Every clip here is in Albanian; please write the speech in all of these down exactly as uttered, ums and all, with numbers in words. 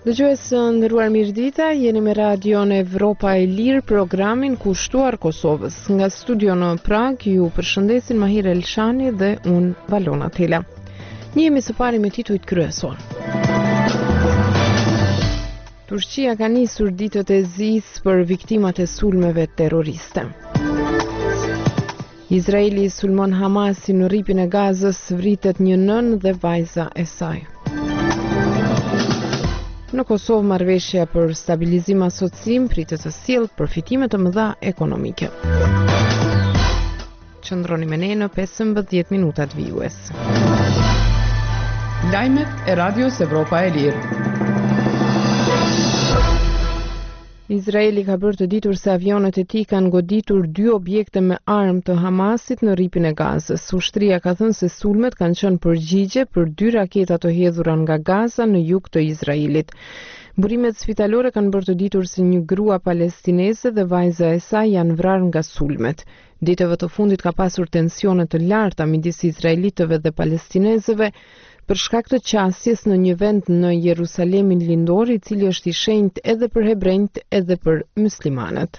Dëgjues së nderuar mirëdita, jeni me Radion Evropa e Lirë, programin kushtuar Kosovës. Nga studio në Prag ju përshëndesin Mahir Elshani dhe unë Valona Tela. Njihemi së pari me titujt kryesor. Turqia ka nisur ditët e zisë për viktimat e sulmeve terroriste. Izraeli sulmon Hamasin në rripin e Gazës, vritet një nën dhe vajza e saj. Në Kosovë marrëveshja për stabilizim asocim pritet të sjellë përfitime të mëdha ekonomike. Qëndroni me ne në pesëmbëdhjetë minutat vijues. Lajmet e Radios Evropa e Lirë. Izraeli ka bërë të ditur se avionet e tij kanë goditur dy objekte me armë të Hamasit në rripin e Gazës. Ushtria ka thënë se sulmet kanë qenë përgjigje për dy raketa të hedhura nga Gaza në jug të Izraelit. Burimet spitalore kanë bërë të ditur se një grua palestineze dhe vajza e saj janë vrarë nga sulmet. Ditëve të fundit ka pasur tensione të larta midis izraelitëve dhe palestinezëve për shkak të qasjes në një vend në Jerusalemin lindor, i cili është i shenjtë edhe për hebrejt edhe për muslimanët.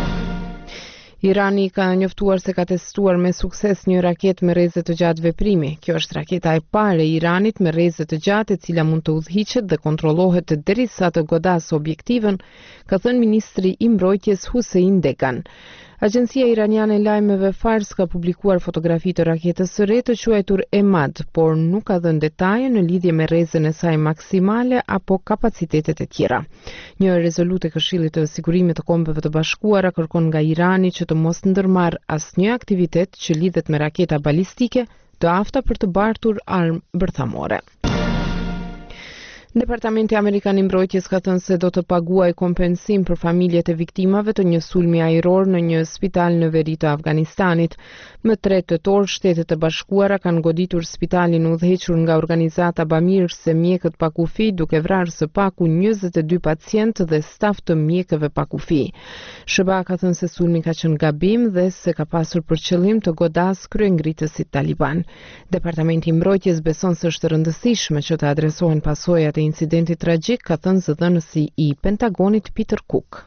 Irani ka njoftuar se ka testuar me sukses një raketë me rreze të gjatë veprimi. Kjo është raketa e parë e Iranit me rreze të gjatë e cila mund të udhhiqet dhe kontrollohet derisa të godasë objektivin, ka thënë ministri i mbrojtjes Hussein Degan. Agjencia iraniane e lajmeve Fars ka publikuar fotografi të raketës së re të quajtur Emad, por nuk ka dhënë detaje në lidhje me rrezën e saj maksimale apo kapacitetet e tjera. Një rezolut e Këshillit të Sigurimit të Kombeve të Bashkuara kërkon nga Irani që të mos ndërmarrë asnjë aktivitet që lidhet me raketa balistike të afta për të bartur armë bërthamore. Departamenti Amerikan i Mbrojtjes ka thënë se do të paguajë kompensim për familjet e viktimave të një sulmi ajror në një spital në veri të Afganistanit. Më tre tetor, Shtetet e Bashkuara kanë goditur spitalin udhëhequr nga organizata bamirëse Mjekët pa kufi, duke vrarë së paku njëzet e dy pacientë dhe staf të mjekëve pa kufi. S B A ka thënë se sulmi ka qenë gabim dhe se ka pasur për qëllim të godasë kryengritësit taliban. Departamenti i Mbrojtjes beson se është rëndësishme që të adresohen pasojat e incidentit tragjik, ka thënë zëdhënësi i Pentagonit Peter Cook.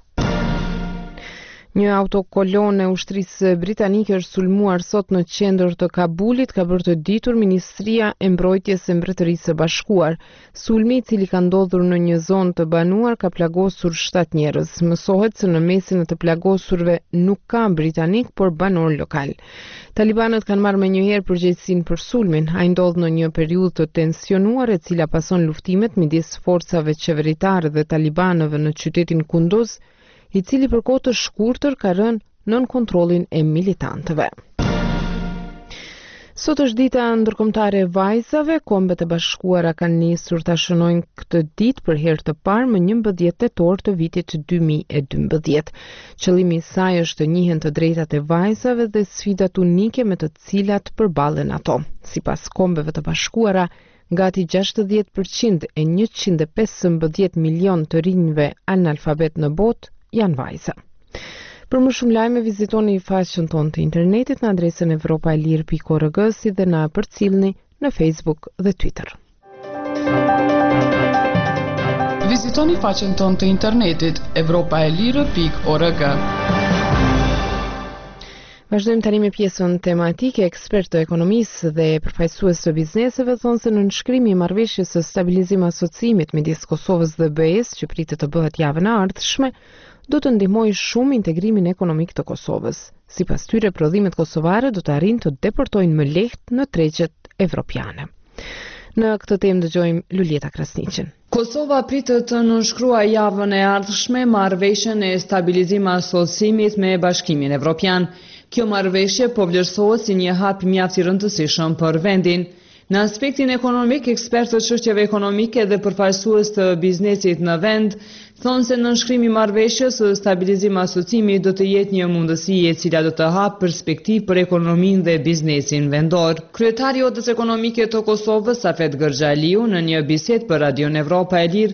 Një autokolon e ushtrisë britanike është sulmuar sot në qendër të Kabulit, ka bërë të ditur Ministria e Mbrojtjes së Mbretërisë së Bashkuar. Sulmi, i cili ka ndodhur në një zonë të banuar, ka plagosur shtatë njerëz. Mësohet se në mesin e të plagosurve nuk ka britanik, por banor lokal. Talibanët kanë marrë menjëherë përgjegjësinë për sulmin. Ai ndodh në një periudhë të tensionuar e cila pason luftimet midis forcave qeveritare dhe talibanëve në qytetin Kunduz, i cili për kohë të shkurtër ka rënë nën kontrollin e militantëve. Sot është dita ndërkombëtare e vajzave. Kombet e Bashkuara kanë nisur ta shënojnë këtë ditë për herë të parë më njëmbëdhjetë tetor të vitit dy mijë e dymbëdhjetë. Qëllimi i saj është të njihen të drejtat e vajzave dhe sfidat unike me të cilat përballen ato. Sipas Kombeve të Bashkuara, gati gjashtëdhjetë përqind e njëqind e pesëmbëdhjetë milion të rinjve analfabet në botë janë vajza. Për më shumë lajme vizitoni faqen tonë të internetit në adresën evropa e lirë pikë org, si dhe na përcjellni në Facebook dhe Twitter. Vizitoni faqen tonë të internetit evropa e lirë pikë org. Vazhdojmë tani me pjesën tematike. Ekspertë të ekonomisë dhe përfaqësues të bizneseve thonë se në nënshkrimi i marrëveshjes së stabilizim asociimit midis Kosovës dhe B E-s, që pritet të bëhet javën e ardhshme, do të ndihmojë shumë integrimin ekonomik të Kosovës. Sipas tyre, prodhimet kosovare do të arrijnë të deportojnë më lehtë në tregjet evropiane. Në këtë temë dëgjojmë Luljeta Krasniqin. Kosova pritet të nënshkruajë javën e ardhshme marrëveshjen e stabilizim asociimit me Bashkimin Evropian. Kjo marrëveshje po vlerësohet si një hap mjaft i rëndësishëm për vendin. Në aspektin ekonomik, ekspertët çështjeve ekonomike dhe përfaqësues të biznesit në vend thonë se nënshkrimi i marrëveshjes së stabilizim asociimi do të jetë një mundësi e cila do të hapë perspektivë për ekonominë dhe biznesin vendor. Kryetari i Odës Ekonomike të Kosovës, Safet Gërxhaliu, në një bisedë për Radion Evropa e Lirë,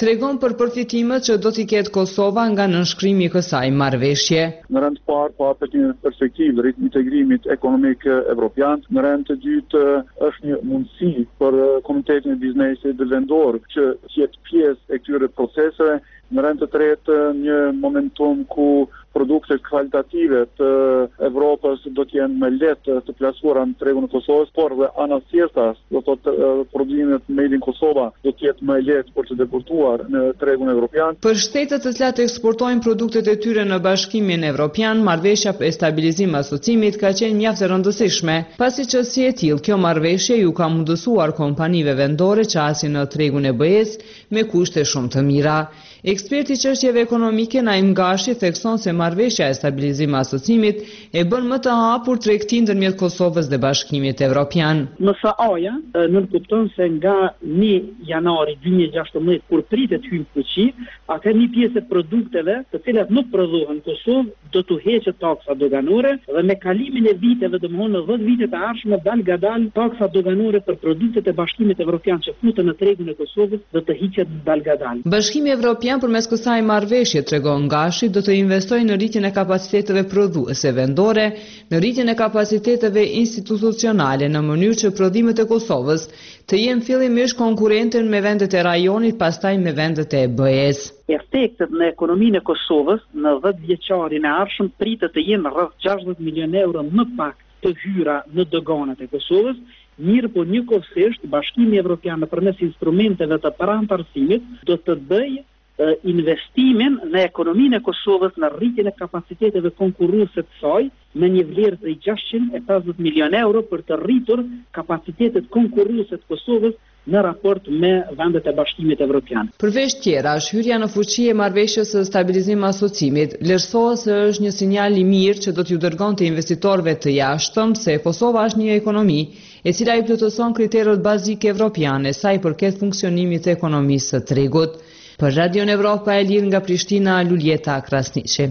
tregon për përfitimet që do t'i ketë Kosova nga nënshkrimi i kësaj marrëveshje. Në rend të parë patet një perspektivë rrit integrimit ekonomik evropian, në rend të dytë është një mundësi për Komitetin e Biznesit vendor që të jetë pjesë e këtyre proceseve, në rend të tretë një momentum ku produkte kvalitative të Evropës do të jenë më lehtë të plasuara në tregun e Kosovës, por dhe ana tjetra, do të thotë produksimet made in Kosova do të jetë më lehtë për të deportuar në tregun evropian. Për shtetet të cilat eksportojnë produktet e tyre në Bashkimin Evropian, marrëveshja për stabilizim asocimit ka qenë mjaft e rëndësishme, pasi që si e tillë kjo marrëveshje ju ka mundësuar kompanive vendore që asin në tregun e B E-s me kushte shumë të mira. Eksperti çështjeve ekonomike Naim Gashi thekson se marrëveshja e stabilizim asocimit e bën më të hapur tregtinë ndërmjet Kosovës dhe Bashkimit Evropian. M S A-ja nënkupton se nga një janari dy mijë e gjashtëmbëdhjetë kur pritet hyjë fuqi, atë një pjesë e produkteve të cilat nuk prodhohen në Kosovë do të heqet taksa doganore dhe me kalimin e viteve, domthonë në dhjetë vite të ardhshme dal gadal taksa doganore për produktet e Bashkimit Evropian që futen në tregun e Kosovës do të hiqet dal gadal. Bashkimi Evropian përmes kësaj marrëveshje, tregon Gashi, do të investojë në rritjen e kapaciteteve prodhuese vendore, në rritjen e kapaciteteve institucionale në mënyrë që prodhimet e Kosovës të jenë fillimisht konkurrente me vendet e rajonit, pastaj me vendet e B E-s. Efektet në ekonominë e Kosovës në dhjetë vjeçarin e ardhshëm pritet të jenë rreth gjashtëdhjetë milionë euro më pak të hyra në doganat e Kosovës, mirë po njëkohësisht Bashkimi Evropian nëpërmes instrumenteve të parantarësimit do të bëjë investimin në ekonominë e Kosovës në rritjen e kapaciteteve konkurruese të saj me një vlerë të gjashtëqind e pesëdhjetë milionë euro për të rritur kapacitetet konkurruese të Kosovës në raport me vendet e Bashkimit Evropian. Përveç tjerash, hyrja në fuqi e marrëveshjes së stabilizim asocimit vlerësohet se është një sinjal i mirë që do t'ju dërgonte investitorëve të jashtëm se Kosova është një ekonomi e cila i plotëson kriteret bazike evropiane sa i përket funksionimit të ekonomisë së tregut. Për Radion Evropa e Lirë nga Prishtina, Luljeta Krasniqi.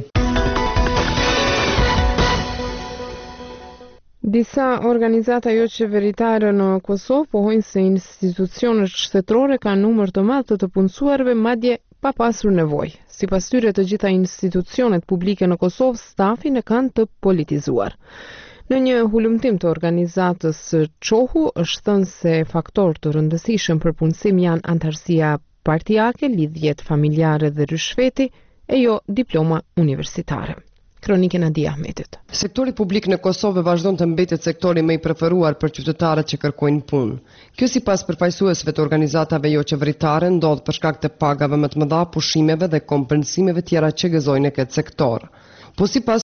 Disa organizata jo qeveritare në Kosovë pohojnë se institucionet shtetërore kanë numër të madh të të punësuarve madje pa pasur nevojë. Sipas tyre, të gjitha institucionet publike në Kosovë stafin e kanë të politizuar. Në një hulumtim të organizatës Çohu është thënë se faktor të rëndësishëm për punësim janë antarësia partijake, lidhjet familjare dhe rishfeti e jo diploma universitare. Kronike Nadia Ahmetit. Sektori publik në Kosovë vazhdon të mbetet sektori më i preferuar për qytetarët që kërkojnë punë. Kjo sipas përfaqësuesve të organizatave jo qeveritare ndodh për shkak të pagave më të mëdha, pushimeve dhe kompensimeve tjera që gëzojnë këtë sektor. Po sipas